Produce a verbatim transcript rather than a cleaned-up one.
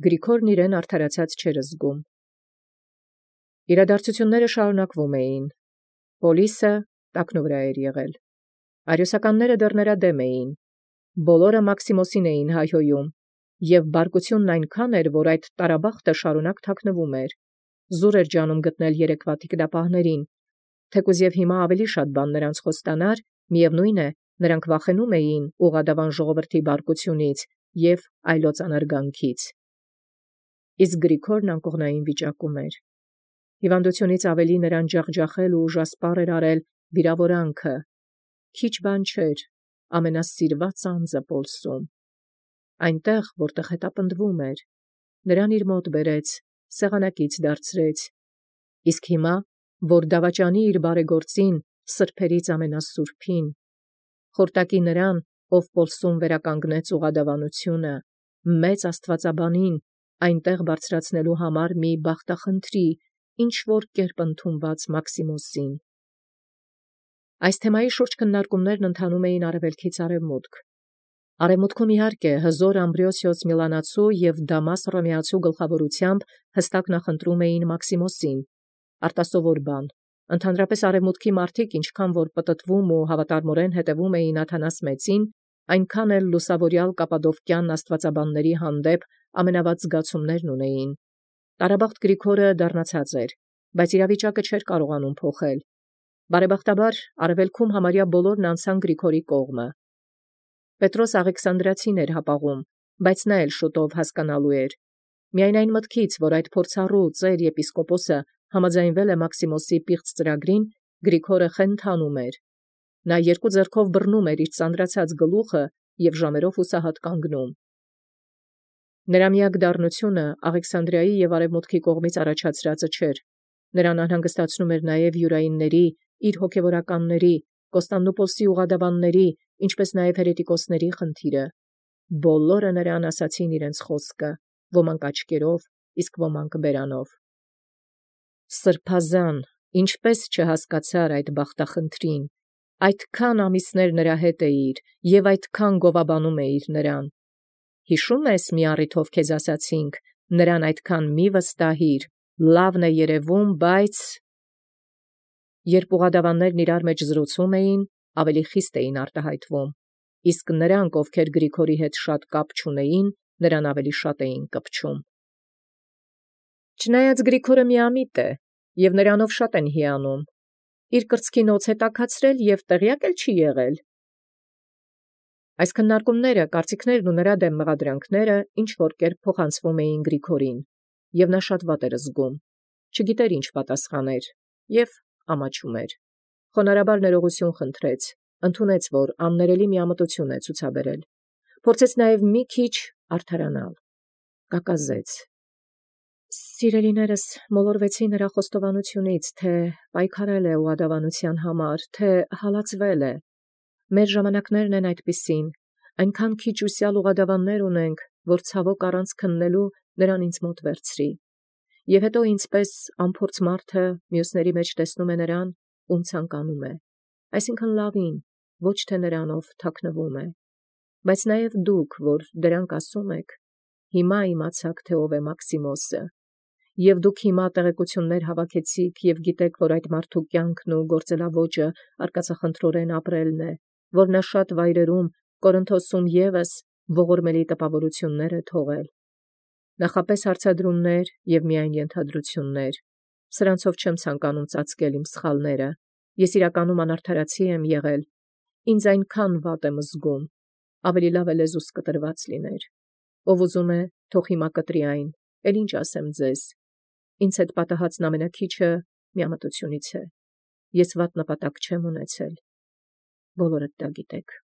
Գրիգորն իրեն արդարացած չէր զգում։ Իրադարձությունները շարունակվում էին։ Պոլիսը տակնուվրա էր եղել։ Արիոսականները դեռ նրա դեմ էին։ Բոլորը Մաքսիմոսին էին հայհոյում, և բարկությունն այնքան էր, որ այդ տարաբախտը շարունակ թաքնվում էր։ Զուր էր ջանում գտնել երեկվա տիկնապահներին, թեկուզ և հիմա ավելի շատ բան նրանց խոստանար, միևնույն է, նրանք վախենում էին ուղղադավան ժողովրդի բարկությունից և այլոց անարգանքից։ Իսկ Գրիգորն անկողնային վիճակում էր։ Հիվանդությունից ավելի նրան ջախջախել ու ուժասպառ էր արել վիրավորանքը։ Քիչ բան չէր, ամենասիրված անձը Պոլսում։ Այնտեղ, որտեղ հետապնդվում էր, նրան իր մոտ բերեց, սեղանակից դարձրեց, իսկ հիմա, որ դավաճանի իր բարեգործին, սրբերից ամենասուրբին, խորտակի նրան, ով Պոլսում վերականգնեց ուղղադավանությունը, մեծ աստվածաբանին, այնտեղ բարձրացնելու համար մի բախտախնդրի, ինչ-որ կերպ ընդունված Մաքսիմոսին։ Այս թեմայի շուրջ քննարկումներն ընթանում էին արևելքից արևմուտք։ Արևմուտքում իհարկե հզոր Ամբրիոսիոս Միլանացու և Դամաս Հռոմեացու գլխավորությամբ հստակ նախընտրում էին Մաքսիմոսին, արտասովոր բան։ Ընդհանրապես արևմուտքի մարդիկ ինչքան որ պտտվում ու հավատարմորեն հետևում էին Աթանաս մեծին, այնքան էլ լուսավորյալ կապադովկյան աստվածաբանների հանդեպ ամենավատ զգացումներն ունեին։ Տարաբախտ Գրիգորը դառնացած էր, բայց իրավիճակը չէր կարողանում փոխել։ Բարեբախտաբար արևելքում համարյա բոլորն անցան Գրիգորի կողմը։ Պետրոս Աղեքսանդրացին էր հապաղում, բայց նա էլ շուտով հասկանալու էր։ Միայն այն մտքից, որ այդ փորձառու ծեր եպիսկոպոսը համաձայնվել է Մաքսիմոսի պիղծ ծրագրին, Գրիգորը խենթանում էր։ Նա երկու ձեռքով բռնում էր իր ծանրացած գլուխը և ժամերով հուսահատ կանգնում։ Նրա միակ դառնությունը Աղեքսանդրիայի և արևմուտքի կողմից առաջացրածը չէր։ Նրան անհանգստացնում էր նաև յուրայինների, իր հոգևորականների, Կոստանդնուպոլսի ուղղադավանների, ինչպես նաև հերետիկոսների խնդիրը։ Բոլորը նրան ասացին իրենց խոսքը, ոմանք աչքերով, իսկ ոմանք բերանով։ Սրբազան, ինչպես չհասկացար այդ բախտախնդրին, այդքան ամիսներ նրա հետ էիր և այդքան գովաբանում էիր նրան։ Հիշո՞ւմ ես մի առիթով քեզ ասացինք, նրան այդքան մի վստահիր, լավն է երևում, բայց… Երբ ուղղադավաններն իրար մեջ զրուցում էին, ավելի խիստ էին արտահայտվում, իսկ նրանք, ովքեր Գրիգորի հետ շատ կապ չունեին, նրան ավելի շատ էին կպչում։ Չնայած Գրիգորը միամիտ է, և նրանով շատ են հիանում, իր կրծքին օձ է տաքացրել և տեղյակ էլ չի եղել։ Այս քննարկումները, կարծիքներն ու նրա դեմ մեղադրանքները ինչ-որ կերպ փոխանցվում էին Գրիգորին, և նա շատ վատ էր զգում, չգիտեր ինչ պատասխաներ, և ամաչում էր։ Խոնարհաբար ներողություն խնդրեց, ընդունեց, որ աններելի միամտություն է ցուցաբերել, փորձեց նաև մի քիչ արդարանալ, կակազեց. Սիրելիներս մոլորվեցին նրա խոստովանությունից, թե պայքարել է ուղղադավանության համար, թե հալածվել է։ Մեր ժամանակներն են այդպիսին, այնքան քիչ ուսյալ ուղղադավաններ ունենք, որ ցավոք առանց քննելու նրան ինձ մոտ վերցրի։ Եվ հետո ինձպես անփորձ մարդը մյուսների մեջ տեսնում է նրան, ում ցանկանում է, այսինքն լավին, ոչ թե նրան, ով թաքնվում է։ Բայց նաև դուք, որ դրանք ասում եք, հիմա իմացաք, թե ով է Մաքսիմոսը, և դուք հիմա տեղեկություններ հավաքեցիք և գիտեք, որ այդ մարդու կյանքն ու գործելաոճը արկածախնդրորեն ապրելն է, որ նա շատ վայրերում, Կորինթոսում ևս ողորմելի տպավորություններ է թողել։ Նախապես հարցադրումներ և միայն ենթադրություններ, սրանցով չեմ ցանկանում ծածկել իմ սխալները, ես իրականում անարդարացի եմ եղել, ինձ այնքան վատ եմ զգում, ավելի լավ է լեզուս կտրված լիներ, ով ուզում է, թող հիմա կտրի այն, էլ ինչ ասեմ ձեզ, ինձ հետ պատահածն ամենաքիչը միամտությունից է, ես վատ նպատակ չեմ ունեցել, բոլորդ դա գիտեք։